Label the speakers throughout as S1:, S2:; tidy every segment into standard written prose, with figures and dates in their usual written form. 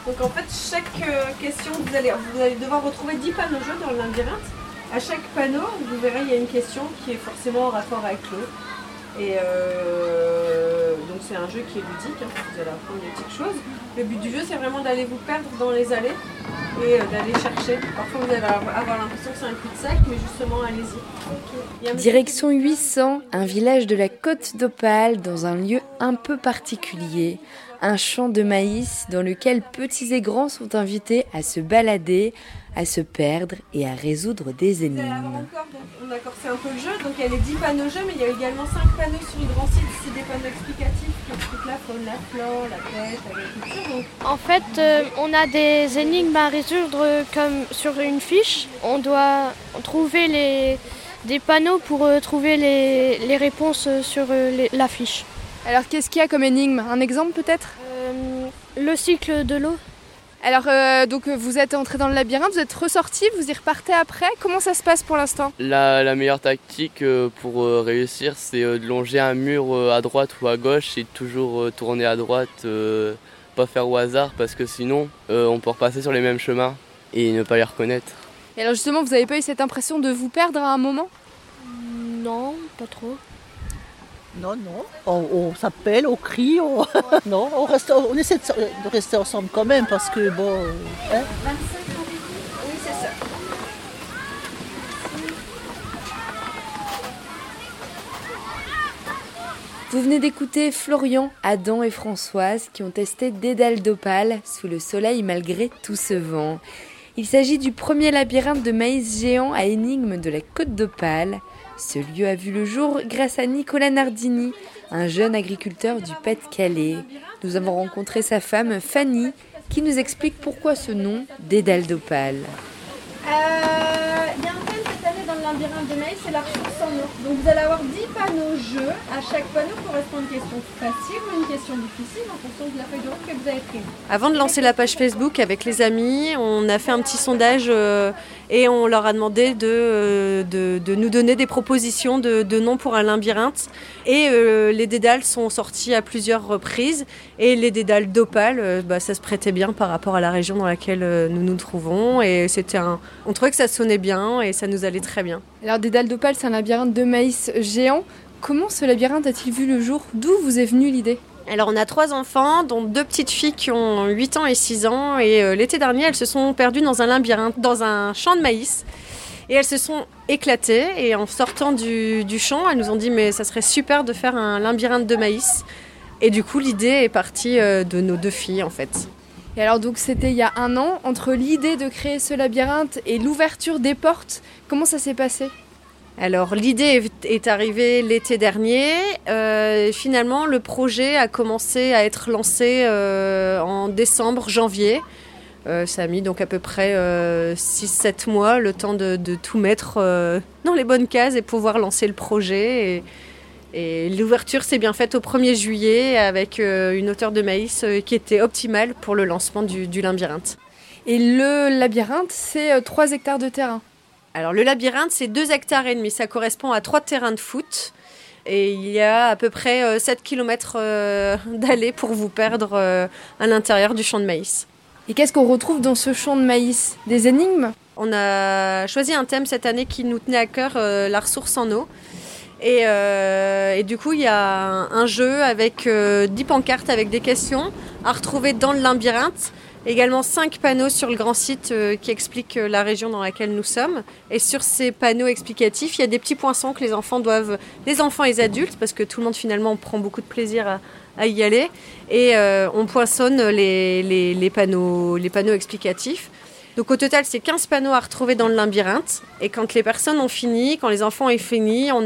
S1: Donc en fait, chaque question, vous allez devoir retrouver 10 panneaux jeux dans le labyrinthe. À chaque panneau, vous verrez, il y a une question qui est forcément en rapport avec l'eau. Et donc c'est un jeu qui est ludique, hein, vous allez apprendre des petites choses. Le but du jeu, c'est vraiment d'aller vous perdre dans les allées et d'aller chercher. Parfois vous allez avoir l'impression que c'est un cul-de-sac, mais justement, allez-y. Okay.
S2: Direction 800, un village de la Côte d'Opale, dans un lieu un peu particulier. Un champ de maïs dans lequel petits et grands sont invités à se balader, à se perdre et à résoudre des énigmes.
S1: On a corsé un peu le jeu, donc il y a les 10 panneaux jeux, mais il y a également 5 panneaux sur le grand site, c'est des panneaux explicatifs qui expliquent la faune, la flore, la pêche, l'agriculture. Donc...
S3: En fait, on a des énigmes à résoudre comme sur une fiche. On doit trouver des panneaux pour trouver les réponses sur la fiche.
S4: Alors qu'est-ce qu'il y a comme énigme ? Un exemple peut-être ?
S3: Le cycle de l'eau.
S4: Alors donc vous êtes entré dans le labyrinthe, vous êtes ressorti, vous y repartez après. Comment ça se passe pour l'instant ?
S5: La meilleure tactique pour réussir, c'est de longer un mur à droite ou à gauche et toujours tourner à droite, pas faire au hasard parce que sinon on peut repasser sur les mêmes chemins et ne pas les reconnaître.
S4: Et alors justement, vous n'avez pas eu cette impression de vous perdre à un moment ?
S3: Non, pas trop.
S6: Non. On s'appelle, on crie, non, on essaie de rester ensemble quand même parce que bon.
S1: 25 oui, c'est ça.
S2: Vous venez d'écouter Florian, Adam et Françoise qui ont testé Dédale d'Opale sous le soleil malgré tout ce vent. Il s'agit du premier labyrinthe de maïs géant à énigmes de la Côte d'Opale. Ce lieu a vu le jour grâce à Nicolas Nardini, un jeune agriculteur du Pas-de-Calais. Nous avons rencontré sa femme Fanny, qui nous explique pourquoi ce nom, Dédale d'Opale.
S1: Il y a un thème cette année dans le labyrinthe de maïs, c'est la ressource en eau. Donc vous allez avoir 10 panneaux jeux. À chaque panneau correspond une question facile ou une question difficile en fonction de la feuille de route que vous avez prise. Avant de lancer la page Facebook avec les amis, on a fait un petit sondage et on leur a demandé de nous donner des propositions de noms pour un labyrinthe. Et les dédales sont sortis à plusieurs reprises. Et les dédales d'Opale, ça se prêtait bien par rapport à la région dans laquelle nous nous trouvons. Et on trouvait que ça sonnait bien et ça nous allait très bien.
S4: Alors Dédale d'Opale, c'est un labyrinthe de maïs géant. Comment ce labyrinthe a-t-il vu le jour ? D'où vous est venue l'idée ?
S1: Alors on a 3 enfants, dont 2 petites filles qui ont 8 ans et 6 ans. Et l'été dernier, elles se sont perdues dans un labyrinthe, dans un champ de maïs. Et elles se sont éclatées. Et en sortant du champ, elles nous ont dit « mais ça serait super de faire un labyrinthe de maïs ». Et du coup, l'idée est partie de nos 2 filles en fait.
S4: Et alors donc c'était il y a 1 an, entre l'idée de créer ce labyrinthe et l'ouverture des portes, comment ça s'est passé ?
S1: Alors l'idée est arrivée l'été dernier. Finalement, le projet a commencé à être lancé en décembre, janvier. Ça a mis donc à peu près 6-7 mois, le temps de tout mettre dans les bonnes cases et pouvoir lancer le projet. Et l'ouverture s'est bien faite au 1er juillet avec une hauteur de maïs qui était optimale pour le lancement du labyrinthe.
S4: Et le labyrinthe, c'est 3 hectares de terrain.
S1: Alors le labyrinthe, c'est 2,5 hectares, ça correspond à 3 terrains de foot. Et il y a à peu près 7 km d'allées pour vous perdre à l'intérieur du champ de maïs.
S4: Et qu'est-ce qu'on retrouve dans ce champ de maïs ? Des énigmes ?
S1: On a choisi un thème cette année qui nous tenait à cœur, la ressource en eau. Et du coup, il y a un jeu avec 10 pancartes avec des questions à retrouver dans le labyrinthe. Également 5 panneaux sur le grand site qui expliquent la région dans laquelle nous sommes. Et sur ces panneaux explicatifs, il y a des petits poinçons que les enfants et les adultes, parce que tout le monde finalement prend beaucoup de plaisir à y aller. Et on poinçonne les panneaux explicatifs. Donc au total, c'est 15 panneaux à retrouver dans le labyrinthe. Et quand les personnes ont fini, quand les enfants ont fini, on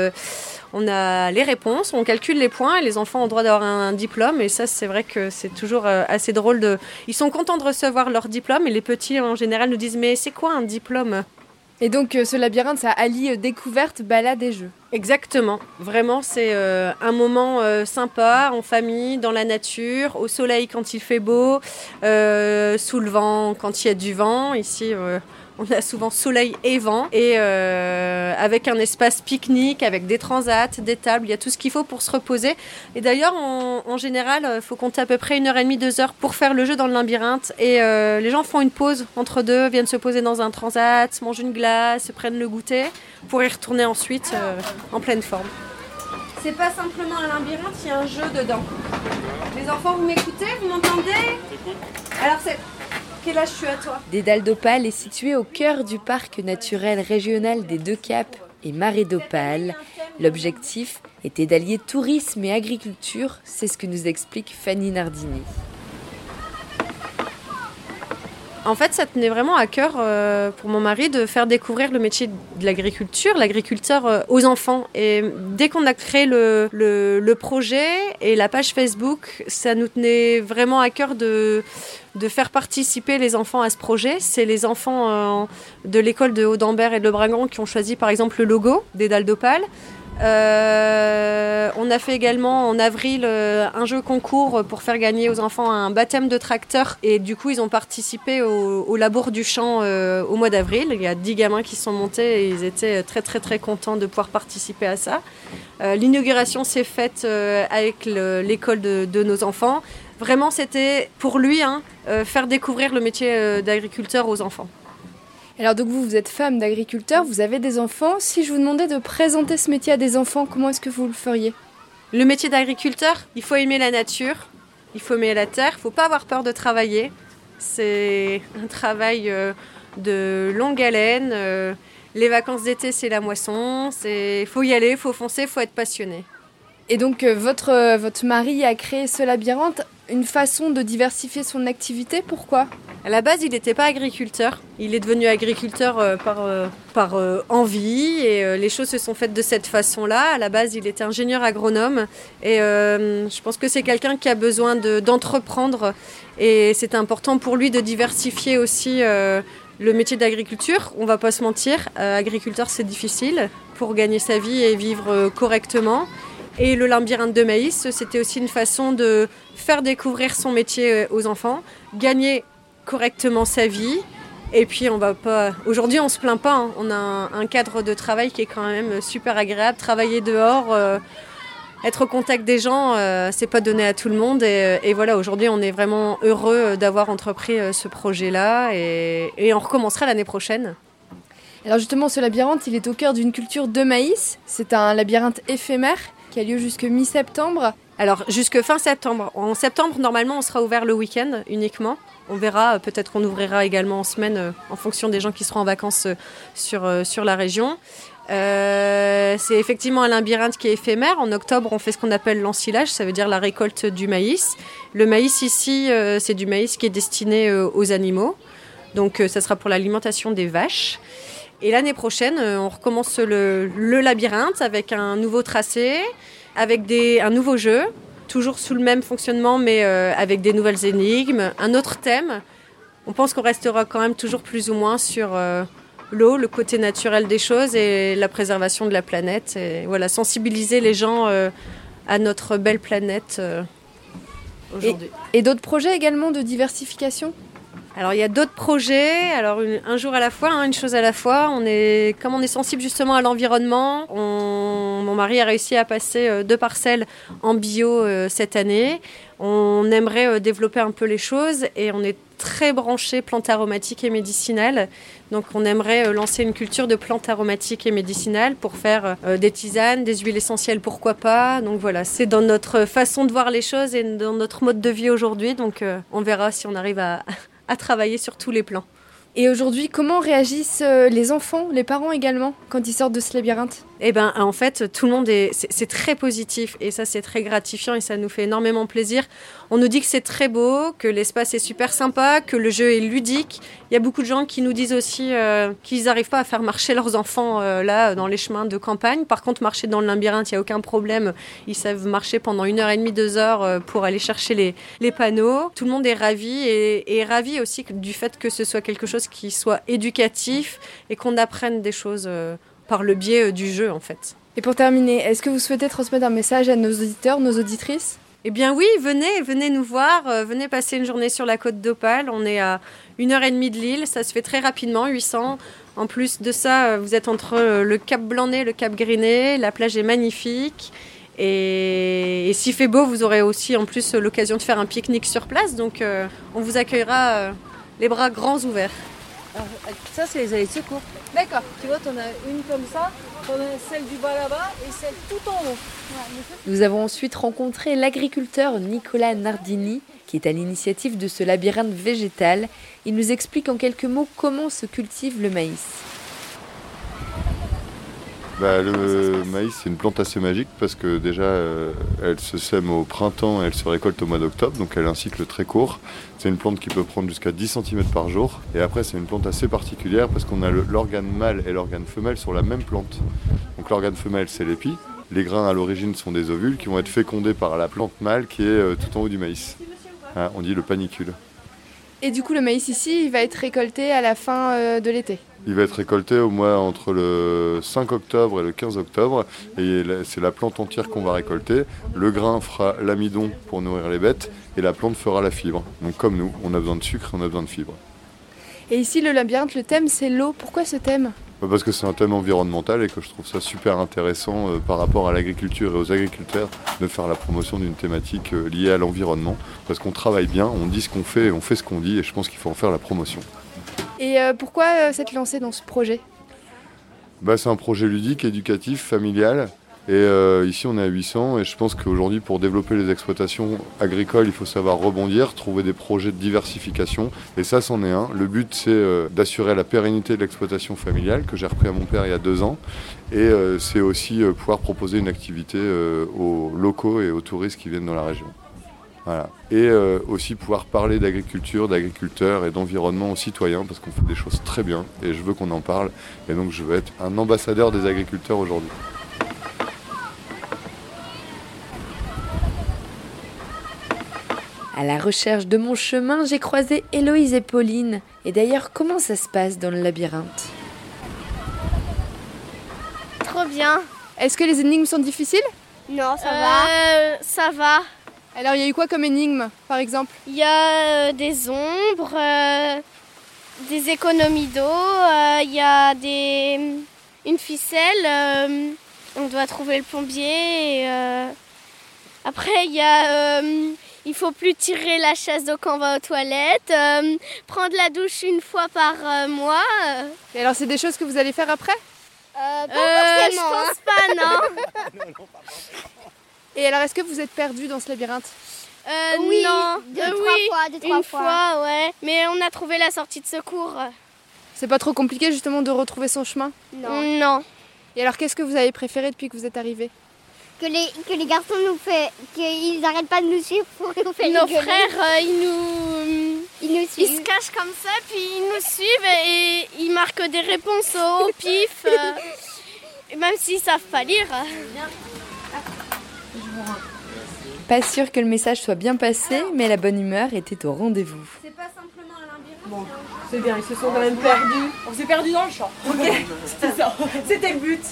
S1: a les réponses, on calcule les points et les enfants ont le droit d'avoir un diplôme. Et ça, c'est vrai que c'est toujours assez drôle. Ils sont contents de recevoir leur diplôme et les petits, en général, nous disent « mais c'est quoi un diplôme ?»
S4: Et donc ce labyrinthe, ça allie découverte, balade et jeu.
S1: Exactement. Vraiment, c'est un moment sympa, en famille, dans la nature, au soleil quand il fait beau, sous le vent quand il y a du vent. Ici, On a souvent soleil et vent, et avec un espace pique-nique, avec des transats, des tables, il y a tout ce qu'il faut pour se reposer. Et d'ailleurs, en général, il faut compter à peu près 1h30, 2h pour faire le jeu dans le labyrinthe. Et les gens font une pause entre deux, viennent se poser dans un transat, mangent une glace, prennent le goûter, pour y retourner ensuite en pleine forme. C'est pas simplement un labyrinthe, il y a un jeu dedans. Les enfants, vous m'écoutez? Vous m'entendez? Alors c'est... Quel âge tu as, toi?
S2: Dédale d'Opale est situé au cœur du parc naturel régional des Deux Caps et Marais d'Opale. L'objectif était d'allier tourisme et agriculture, c'est ce que nous explique Fanny Nardini.
S1: En fait, ça tenait vraiment à cœur pour mon mari de faire découvrir le métier de l'agriculteur aux enfants. Et dès qu'on a créé le projet et la page Facebook, ça nous tenait vraiment à cœur de faire participer les enfants à ce projet. C'est les enfants de l'école de Haut-d'Ambert et de Le Bragon qui ont choisi par exemple le logo des Dalles d'Opale. On a fait également en avril un jeu concours pour faire gagner aux enfants un baptême de tracteur, et du coup ils ont participé au labour du champ au mois d'avril. Il y a 10 gamins qui sont montés et ils étaient très très très contents de pouvoir participer à ça. L'inauguration s'est faite avec l'école de nos enfants. Vraiment c'était pour lui faire découvrir le métier d'agriculteur aux enfants.
S4: Alors donc vous êtes femme d'agriculteur, vous avez des enfants. Si je vous demandais de présenter ce métier à des enfants, comment est-ce que vous le feriez?
S1: Le métier d'agriculteur, il faut aimer la nature, il faut aimer la terre, il ne faut pas avoir peur de travailler. C'est un travail de longue haleine. Les vacances d'été, c'est la moisson. Il faut y aller, il faut foncer, il faut être passionné.
S4: Et donc votre mari a créé ce labyrinthe, une façon de diversifier son activité, pourquoi?
S1: À la base, il n'était pas agriculteur. Il est devenu agriculteur par envie, et les choses se sont faites de cette façon-là. À la base, il était ingénieur agronome, et je pense que c'est quelqu'un qui a besoin d'entreprendre, et c'est important pour lui de diversifier aussi le métier d'agriculture. On ne va pas se mentir, agriculteur c'est difficile pour gagner sa vie et vivre correctement. Et le labyrinthe de maïs, c'était aussi une façon de faire découvrir son métier aux enfants, gagner correctement sa vie. Et puis aujourd'hui on se plaint pas, on a un cadre de travail qui est quand même super agréable. Travailler dehors, être au contact des gens, c'est pas donné à tout le monde. Et voilà, aujourd'hui on est vraiment heureux d'avoir entrepris ce projet-là, et on recommencera l'année prochaine.
S4: Alors justement, ce labyrinthe, il est au cœur d'une culture de maïs. C'est un labyrinthe éphémère qui a lieu jusque mi-septembre.
S1: Alors, jusque fin septembre. En septembre, normalement, on sera ouvert le week-end uniquement. On verra, peut-être qu'on ouvrira également en semaine en fonction des gens qui seront en vacances sur la région. C'est effectivement un labyrinthe qui est éphémère. En octobre, on fait ce qu'on appelle l'ensilage, ça veut dire la récolte du maïs. Le maïs ici, c'est du maïs qui est destiné aux animaux. Donc, ça sera pour l'alimentation des vaches. Et l'année prochaine, on recommence le labyrinthe avec un nouveau tracé, avec un nouveau jeu, toujours sous le même fonctionnement, mais avec des nouvelles énigmes, un autre thème. On pense qu'on restera quand même toujours plus ou moins sur l'eau, le côté naturel des choses et la préservation de la planète. Et voilà, sensibiliser les gens à notre belle planète aujourd'hui.
S4: Et d'autres projets également de diversification ?
S1: Alors il y a d'autres projets, alors un jour à la fois, une chose à la fois. Comme on est sensible justement à l'environnement, mon mari a réussi à passer 2 parcelles en bio cette année. On aimerait développer un peu les choses et on est très branché plantes aromatiques et médicinales. Donc on aimerait lancer une culture de plantes aromatiques et médicinales pour faire des tisanes, des huiles essentielles, pourquoi pas. Donc voilà, c'est dans notre façon de voir les choses et dans notre mode de vie aujourd'hui. Donc on verra si on arrive à travailler sur tous les plans.
S4: Et aujourd'hui, comment réagissent les enfants, les parents également, quand ils sortent de ce labyrinthe ?
S1: Eh bien, en fait, tout le monde c'est très positif et ça, c'est très gratifiant et ça nous fait énormément plaisir. On nous dit que c'est très beau, que l'espace est super sympa, que le jeu est ludique. Il y a beaucoup de gens qui nous disent aussi qu'ils n'arrivent pas à faire marcher leurs enfants là, dans les chemins de campagne. Par contre, marcher dans le labyrinthe, il n'y a aucun problème. Ils savent marcher pendant 1h30, 2 heures pour aller chercher les panneaux. Tout le monde est ravi et ravi aussi du fait que ce soit quelque chose qui soit éducatif et qu'on apprenne des choses par le biais du jeu en fait.
S4: Et pour terminer, est-ce que vous souhaitez transmettre un message à nos auditeurs, nos auditrices ?
S1: Eh bien oui, venez nous voir, venez passer une journée sur la côte d'Opale. On est à 1h30 de l'île, ça se fait très rapidement, 800. En plus de ça, vous êtes entre le Cap Blanc-Nez et le Cap Griné, la plage est magnifique. Et s'il fait beau, vous aurez aussi en plus l'occasion de faire un pique-nique sur place. Donc on vous accueillera les bras grands ouverts.
S6: Alors, ça, c'est les allées de secours.
S4: D'accord.
S6: Tu vois, t'en as une comme ça, t'en as celle du bas là-bas et celle tout en haut.
S2: Nous avons ensuite rencontré l'agriculteur Nicolas Nardini, qui est à l'initiative de ce labyrinthe végétal. Il nous explique en quelques mots comment se cultive le maïs.
S7: Le maïs, c'est une plante assez magique parce que déjà, elle se sème au printemps et elle se récolte au mois d'octobre, donc elle a un cycle très court. C'est une plante qui peut prendre jusqu'à 10 cm par jour. Et après, c'est une plante assez particulière parce qu'on a l'organe mâle et l'organe femelle sur la même plante. Donc l'organe femelle, c'est l'épi. Les grains à l'origine sont des ovules qui vont être fécondés par la plante mâle qui est tout en haut du maïs. On dit le panicule.
S4: Et du coup, le maïs ici, il va être récolté à la fin de l'été.
S7: Il va être récolté au mois entre le 5 octobre et le 15 octobre. Et c'est la plante entière qu'on va récolter. Le grain fera l'amidon pour nourrir les bêtes et la plante fera la fibre. Donc comme nous, on a besoin de sucre et on a besoin de fibres.
S4: Et ici, le labyrinthe, le thème, c'est l'eau. Pourquoi ce thème ?
S7: Parce que c'est un thème environnemental et que je trouve ça super intéressant par rapport à l'agriculture et aux agriculteurs de faire la promotion d'une thématique liée à l'environnement. Parce qu'on travaille bien, on dit ce qu'on fait et on fait ce qu'on dit et je pense qu'il faut en faire la promotion.
S4: Et pourquoi s'être lancé dans ce projet ?
S7: C'est un projet ludique, éducatif, familial. Et ici on est à 800 et je pense qu'aujourd'hui pour développer les exploitations agricoles il faut savoir rebondir, trouver des projets de diversification et ça c'en est un. Le but c'est d'assurer la pérennité de l'exploitation familiale que j'ai repris à mon père il y a 2 ans et c'est aussi pouvoir proposer une activité aux locaux et aux touristes qui viennent dans la région. Voilà. Et aussi pouvoir parler d'agriculture, d'agriculteurs et d'environnement aux citoyens parce qu'on fait des choses très bien et je veux qu'on en parle et donc je veux être un ambassadeur des agriculteurs aujourd'hui.
S2: À la recherche de mon chemin, j'ai croisé Héloïse et Pauline. Et d'ailleurs, comment ça se passe dans le labyrinthe ?
S3: Trop bien.
S4: Est-ce que les énigmes sont difficiles ?
S3: Non, ça va. Ça va.
S4: Alors, il y a eu quoi comme énigme, par exemple ?
S3: Il y a des ombres, des économies d'eau, il y a une ficelle, on doit trouver le plombier. Après, il y a... il faut plus tirer la chasse d'eau quand on va aux toilettes, prendre la douche une fois par mois.
S4: Et alors, c'est des choses que vous allez faire après ?
S3: Pas forcément. Je pense pas, non.
S4: Et alors, est-ce que vous êtes perdu dans ce labyrinthe ?
S3: Oui,
S8: non.
S3: Deux,
S8: trois fois.
S3: Ouais. Mais on a trouvé la sortie de secours.
S4: C'est pas trop compliqué justement de retrouver son chemin ?
S3: Non.
S4: Et alors, qu'est-ce que vous avez préféré depuis que vous êtes arrivés ?
S8: Que les garçons qu'ils n'arrêtent pas de nous suivre pour nous faire
S3: Nos
S8: rigoler.
S3: frères,
S8: Ils
S3: ils se cachent comme ça, puis ils nous suivent et ils marquent des réponses au pif, même s'ils savent pas lire.
S2: Pas sûr que le message soit bien passé, mais la bonne humeur était au rendez-vous.
S1: C'est pas simplement un labyrinthe.
S6: Bon, c'est bien, ils se sont quand même perdus. On s'est perdus dans le champ. Ok, c'était ça. C'était le but.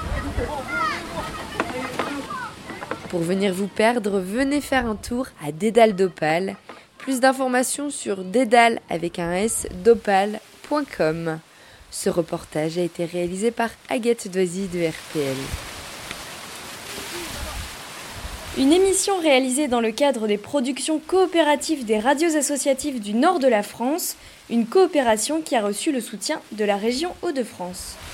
S2: Pour venir vous perdre, venez faire un tour à Dédale d'Opale. Plus d'informations sur dédale avec un S d'opale.com. Ce reportage a été réalisé par Agathe Doisy de RPL.
S9: Une émission réalisée dans le cadre des productions coopératives des radios associatives du nord de la France, une coopération qui a reçu le soutien de la région Hauts-de-France.